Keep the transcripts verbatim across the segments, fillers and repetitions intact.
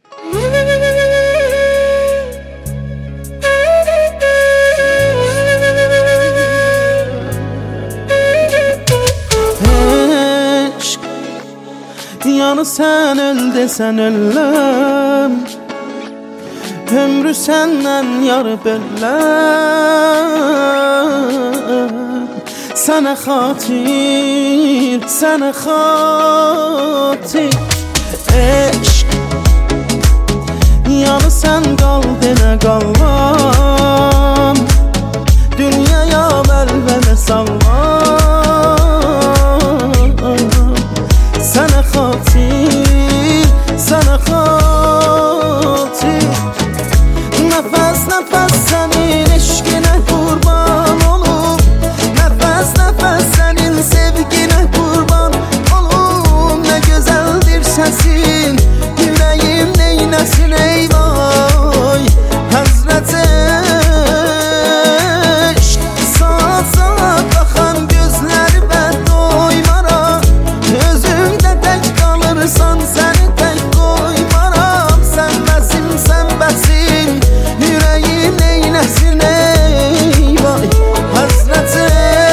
Eşk, yanı sen öl desen öləm, ömrü senden yarı böləm. Sənə xatir, sənə xatir. Eşk, yanı sen qal denə qalmam, dünyaya vəlvələ sallam. Sənə xatir, sənə xatir. Nəfəs nəfəs sənin eşqinə qurban olum, nəfəs nəfəs sənin sevginə qurban olum. Nə gözəldir səsin, yüreğim neyləsin ey vay Həzrət eşq. Saat saat baxan gözləri və doymaram, özümdə tək qalırsan səni tək qoymaram. Sən bəsim, sən bəsim, yüreğim neyləsin ey vay Həzrət eşq.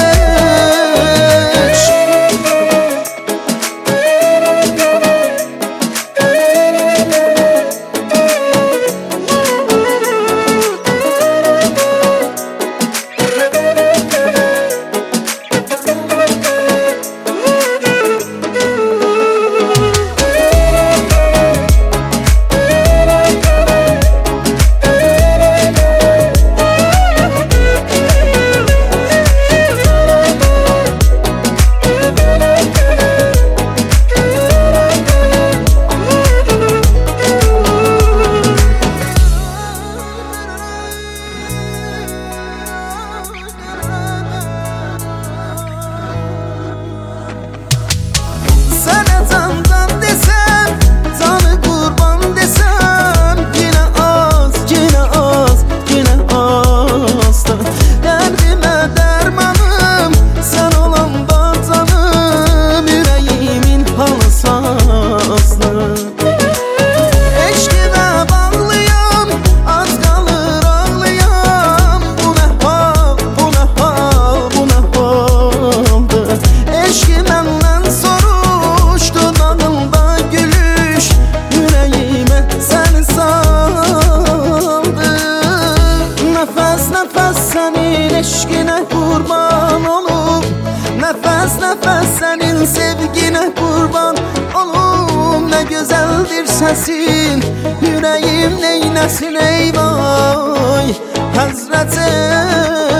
Sənə candan desəm, canı qurban desəm, yenə az, yenə az, yenə azdır. Dərdimə dərmanım, sən olanda canım, yüreğimin halı sazdır. Eşqinə bağlıyam, az qalır ağlayam. Bu nə hal, bu nə hal, bu nə haldır. Eşqi məndən soruşdu, dağılda gülüş, yüreğimə səni saldı. Nəfəs nəfəs sənin eşqinə qurban olum, nəfəs nəfəs sənin sevginə qurban olum. Nə gözəldir səsin, yüreğim neyləsin ey vay Həzrət eşq.